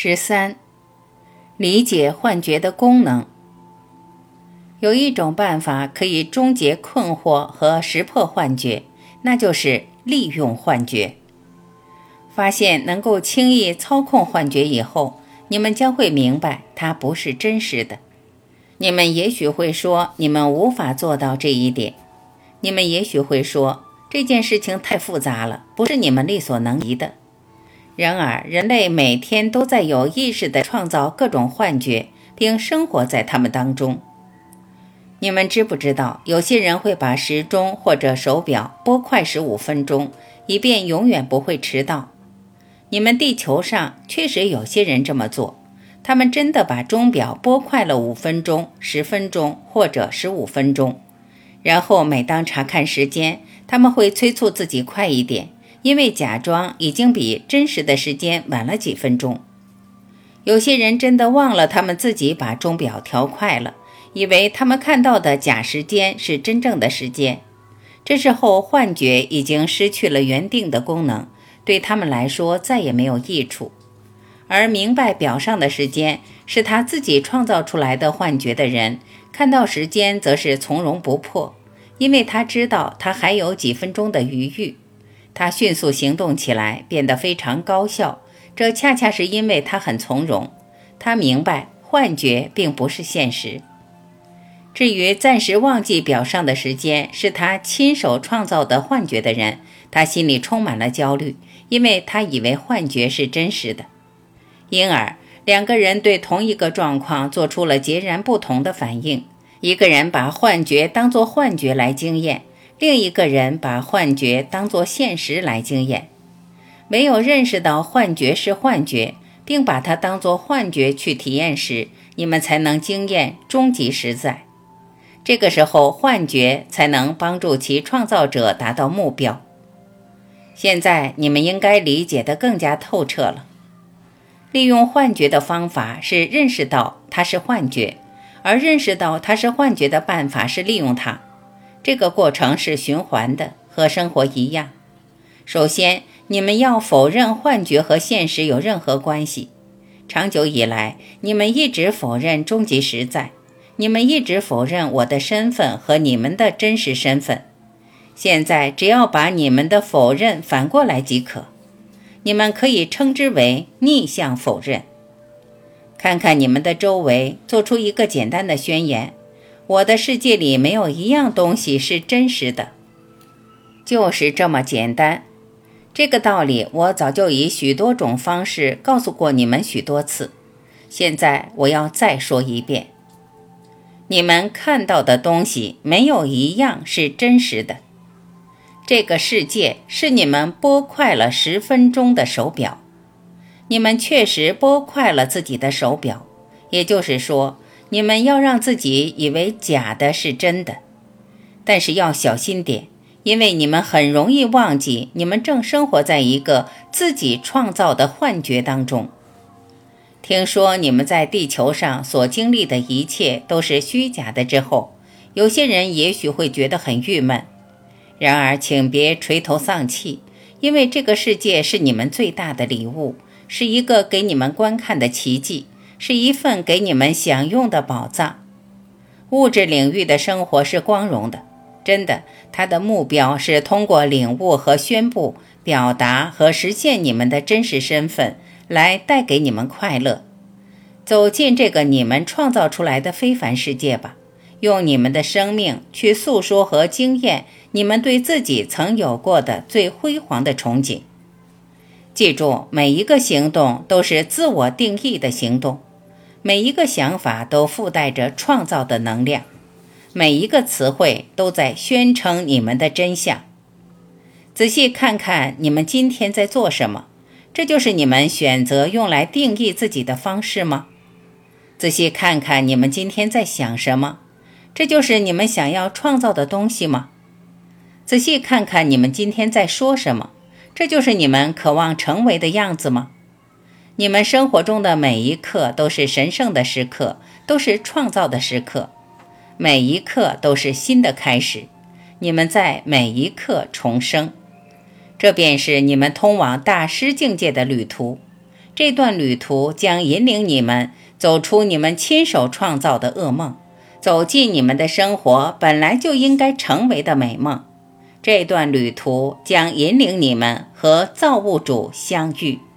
13. 理解幻觉的功能。有一种办法可以终结困惑和识破幻觉，那就是利用幻觉。发现能够轻易操控幻觉以后，你们将会明白它不是真实的。你们也许会说你们无法做到这一点，你们也许会说这件事情太复杂了，不是你们力所能及的。然而，人类每天都在有意识地创造各种幻觉，并生活在它们当中。你们知不知道，有些人会把时钟或者手表拨快15分钟，以便永远不会迟到？你们地球上确实有些人这么做，他们真的把钟表拨快了5分钟、10分钟或者15分钟。然后每当查看时间，他们会催促自己快一点，因为假装已经比真实的时间晚了几分钟。有些人真的忘了他们自己把钟表调快了，以为他们看到的假时间是真正的时间。这时候幻觉已经失去了原定的功能，对他们来说再也没有益处。而明白表上的时间是他自己创造出来的幻觉的人，看到时间则是从容不迫，因为他知道他还有几分钟的余裕。他迅速行动起来，变得非常高效，这恰恰是因为他很从容。他明白幻觉并不是现实。至于暂时忘记表上的时间是他亲手创造的幻觉的人，他心里充满了焦虑，因为他以为幻觉是真实的。因而，两个人对同一个状况做出了截然不同的反应。一个人把幻觉当作幻觉来经验，另一个人把幻觉当作现实来经验。唯有认识到幻觉是幻觉，并把它当作幻觉去体验时，你们才能经验终极实在。这个时候，幻觉才能帮助其创造者达到目标。现在你们应该理解得更加透彻了。利用幻觉的方法是认识到它是幻觉，而认识到它是幻觉的办法是利用它。这个过程是循环的，和生活一样。首先，你们要否认幻觉和现实有任何关系。长久以来，你们一直否认终极实在，你们一直否认我的身份和你们的真实身份。现在只要把你们的否认反过来即可。你们可以称之为逆向否认。看看你们的周围，做出一个简单的宣言：我的世界里没有一样东西是真实的。就是这么简单。这个道理我早就以许多种方式告诉过你们许多次，现在我要再说一遍。你们看到的东西没有一样是真实的。这个世界是你们拨快了10分钟的手表。你们确实拨快了自己的手表，也就是说，你们要让自己以为假的是真的。但是要小心点，因为你们很容易忘记你们正生活在一个自己创造的幻觉当中。听说你们在地球上所经历的一切都是虚假的之后，有些人也许会觉得很郁闷。然而请别垂头丧气，因为这个世界是你们最大的礼物，是一个给你们观看的奇迹，是一份给你们享用的宝藏。物质领域的生活是光荣的，真的，它的目标是通过领悟和宣布、表达和实现你们的真实身份，来带给你们快乐。走进这个你们创造出来的非凡世界吧，用你们的生命去诉说和经验你们对自己曾有过的最辉煌的憧憬。记住，每一个行动都是自我定义的行动，每一个想法都附带着创造的能量，每一个词汇都在宣称你们的真相。仔细看看你们今天在做什么，这就是你们选择用来定义自己的方式吗？仔细看看你们今天在想什么，这就是你们想要创造的东西吗？仔细看看你们今天在说什么，这就是你们渴望成为的样子吗？你们生活中的每一刻都是神圣的时刻，都是创造的时刻，每一刻都是新的开始，你们在每一刻重生。这便是你们通往大师境界的旅途。 这段旅途将引领你们走出你们亲手创造的噩梦，走进你们的生活本来就应该成为的美梦。这段旅途将引领你们和造物主相遇。